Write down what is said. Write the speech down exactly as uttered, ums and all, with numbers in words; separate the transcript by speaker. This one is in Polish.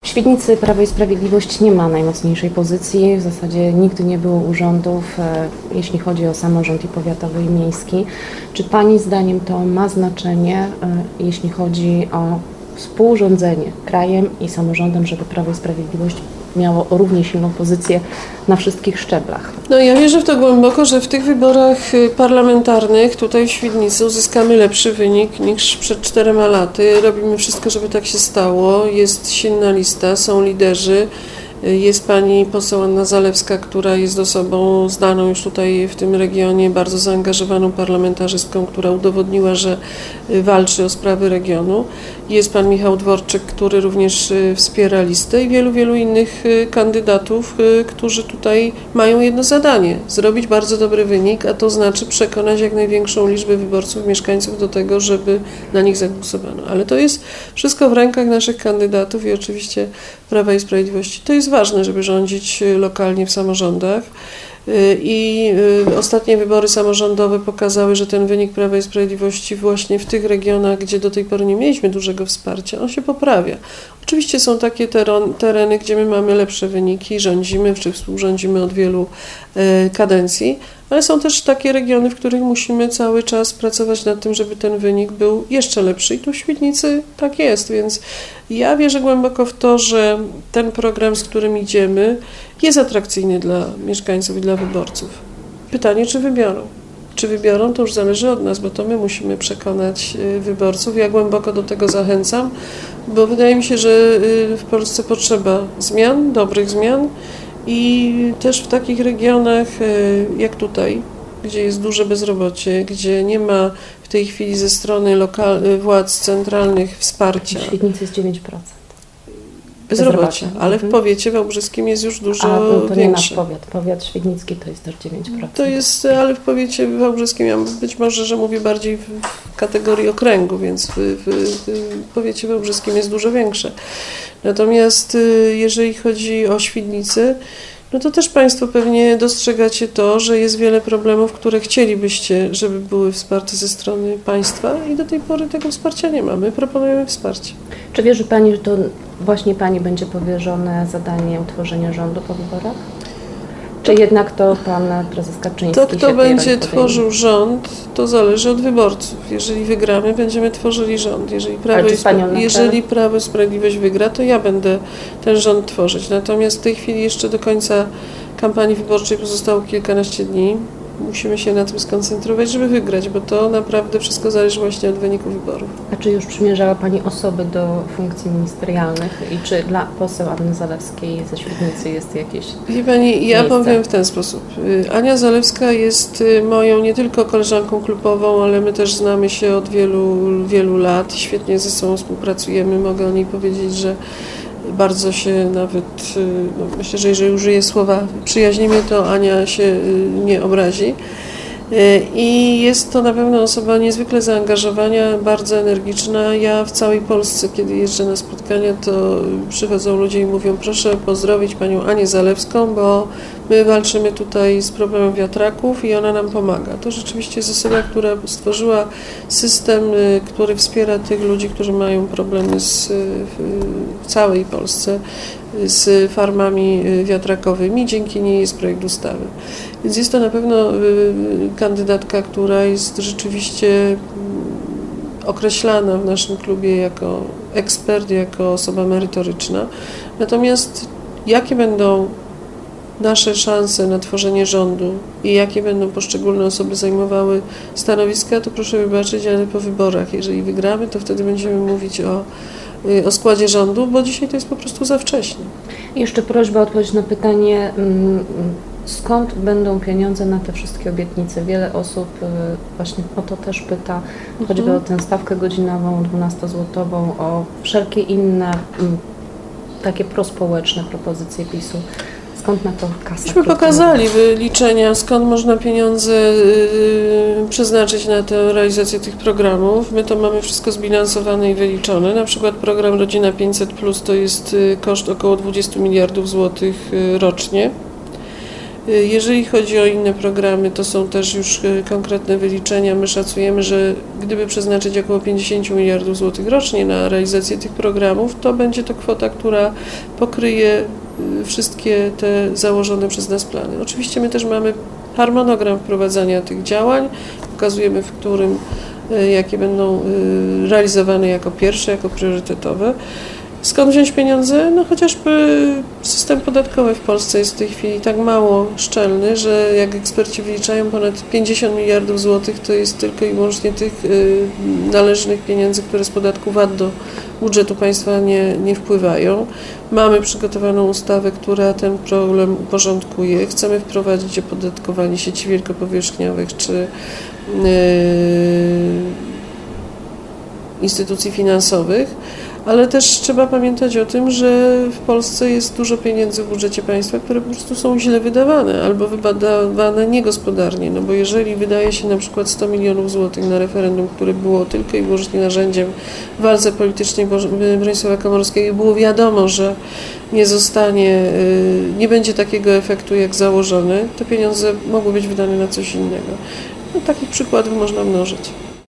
Speaker 1: W Świdnicy Prawo i Sprawiedliwość nie ma najmocniejszej pozycji, w zasadzie nigdy nie było urządów, jeśli chodzi o samorząd i powiatowy i miejski. Czy Pani zdaniem to ma znaczenie, jeśli chodzi o współrządzenie krajem i samorządem, żeby Prawo i Sprawiedliwość miało równie silną pozycję na wszystkich szczeblach?
Speaker 2: No ja wierzę w to głęboko, że w tych wyborach parlamentarnych tutaj w Świdnicy uzyskamy lepszy wynik niż przed czterema laty. Robimy wszystko, żeby tak się stało. Jest silna lista, są liderzy. Jest pani poseł Anna Zalewska, która jest osobą znaną już tutaj w tym regionie, bardzo zaangażowaną parlamentarzystką, która udowodniła, że walczy o sprawy regionu. Jest pan Michał Dworczyk, który również wspiera listę i wielu, wielu innych kandydatów, którzy tutaj mają jedno zadanie, zrobić bardzo dobry wynik, a to znaczy przekonać jak największą liczbę wyborców, mieszkańców do tego, żeby na nich zagłosowano. Ale to jest wszystko w rękach naszych kandydatów i oczywiście Prawa i Sprawiedliwości. To jest ważne, żeby rządzić lokalnie w samorządach i ostatnie wybory samorządowe pokazały, że ten wynik Prawa i Sprawiedliwości właśnie w tych regionach, gdzie do tej pory nie mieliśmy dużego wsparcia, on się poprawia. Oczywiście są takie tereny, gdzie my mamy lepsze wyniki, rządzimy czy współrządzimy od wielu kadencji, ale są też takie regiony, w których musimy cały czas pracować nad tym, żeby ten wynik był jeszcze lepszy i tu w Świdnicy tak jest, więc ja wierzę głęboko w to, że ten program, z którym idziemy, jest atrakcyjny dla mieszkańców i dla wyborców. Pytanie, czy wybiorą. Czy wybiorą, to już zależy od nas, bo to my musimy przekonać wyborców. Ja głęboko do tego zachęcam, bo wydaje mi się, że w Polsce potrzeba zmian, dobrych zmian i też w takich regionach jak tutaj, gdzie jest duże bezrobocie, gdzie nie ma w tej chwili ze strony lokal, władz centralnych wsparcia.
Speaker 1: W Świdnicy jest dziewięć procent.
Speaker 2: Bezrobocia, ale w powiecie wałbrzyskim jest już dużo
Speaker 1: A, no to
Speaker 2: większe.
Speaker 1: Nie nasz powiat, powiat świdnicki to jest też dziewięć procent.
Speaker 2: To jest, ale w powiecie wałbrzyskim, ja być może, że mówię bardziej w, w kategorii okręgu, więc w, w, w powiecie wałbrzyskim jest dużo większe. Natomiast jeżeli chodzi o Świdnicę, no to też Państwo pewnie dostrzegacie to, że jest wiele problemów, które chcielibyście, żeby były wsparte ze strony państwa i do tej pory tego wsparcia nie ma. My proponujemy wsparcie.
Speaker 1: Czy wierzy Pani, że to właśnie Pani będzie powierzone zadanie utworzenia rządu po wyborach? Czy jednak to Pan Prezes Kaczyński
Speaker 2: To, kto
Speaker 1: się
Speaker 2: będzie tworzył rząd, to zależy od wyborców. Jeżeli wygramy, będziemy tworzyli rząd. Jeżeli Prawo, i, jeżeli Prawo i Sprawiedliwość wygra, to ja będę ten rząd tworzyć. Natomiast w tej chwili jeszcze do końca kampanii wyborczej pozostało kilkanaście dni. Musimy się na tym skoncentrować, żeby wygrać, bo to naprawdę wszystko zależy właśnie od wyniku wyborów.
Speaker 1: A czy już przymierzała Pani osoby do funkcji ministerialnych i czy dla poseł Anny Zalewskiej ze Świdnicy jest jakieś
Speaker 2: Wie Pani, ja
Speaker 1: miejsce?
Speaker 2: powiem w ten sposób. Ania Zalewska jest moją nie tylko koleżanką klubową, ale my też znamy się od wielu, wielu lat. Świetnie ze sobą współpracujemy. Mogę o niej powiedzieć, że bardzo się nawet, no myślę, że jeżeli użyję słowa przyjaźnimy, to Ania się nie obrazi. I jest to na pewno osoba niezwykle zaangażowana, bardzo energiczna. Ja w całej Polsce, kiedy jeżdżę na spotkania, to przychodzą ludzie i mówią, proszę pozdrowić Panią Anię Zalewską, bo my walczymy tutaj z problemem wiatraków i ona nam pomaga. To rzeczywiście jest osoba, która stworzyła system, który wspiera tych ludzi, którzy mają problemy z, w całej Polsce z farmami wiatrakowymi. Dzięki niej jest projekt ustawy. Więc jest to na pewno kandydatka, która jest rzeczywiście określana w naszym klubie jako ekspert, jako osoba merytoryczna. Natomiast jakie będą nasze szanse na tworzenie rządu i jakie będą poszczególne osoby zajmowały stanowiska, to proszę wybaczyć, ale po wyborach, jeżeli wygramy, to wtedy będziemy mówić o o składzie rządu, bo dzisiaj to jest po prostu za wcześnie.
Speaker 1: Jeszcze prośba o odpowiedź na pytanie, skąd będą pieniądze na te wszystkie obietnice? Wiele osób właśnie o to też pyta, choćby mhm. o tę stawkę godzinową dwunastozłotową, o wszelkie inne takie prospołeczne propozycje PiSu. Skąd na to kasa?
Speaker 2: Myśmy pokazali wyliczenia, skąd można pieniądze yy, przeznaczyć na tę realizację tych programów. My to mamy wszystko zbilansowane i wyliczone. Na przykład program Rodzina pięćset plus to jest yy, koszt około dwadzieścia miliardów złotych yy, rocznie. Jeżeli chodzi o inne programy, to są też już konkretne wyliczenia. My szacujemy, że gdyby przeznaczyć około pięćdziesiąt miliardów złotych rocznie na realizację tych programów, to będzie to kwota, która pokryje wszystkie te założone przez nas plany. Oczywiście my też mamy harmonogram wprowadzania tych działań, pokazujemy, w którym, jakie będą realizowane jako pierwsze, jako priorytetowe. Skąd wziąć pieniądze? No chociażby system podatkowy w Polsce jest w tej chwili tak mało szczelny, że jak eksperci wyliczają, ponad pięćdziesiąt miliardów złotych to jest tylko i wyłącznie tych y, należnych pieniędzy, które z podatku V A T do budżetu państwa nie, nie wpływają. Mamy przygotowaną ustawę, która ten problem uporządkuje. Chcemy wprowadzić opodatkowanie sieci wielkopowierzchniowych czy y, instytucji finansowych. Ale też trzeba pamiętać o tym, że w Polsce jest dużo pieniędzy w budżecie państwa, które po prostu są źle wydawane albo wydawane niegospodarnie. No bo jeżeli wydaje się na przykład sto milionów złotych na referendum, które było tylko i wyłącznie narzędziem w walce politycznej Bronisława Komorowskiego i było wiadomo, że nie zostanie, nie będzie takiego efektu jak założony, te pieniądze mogły być wydane na coś innego. No, takich przykładów można mnożyć.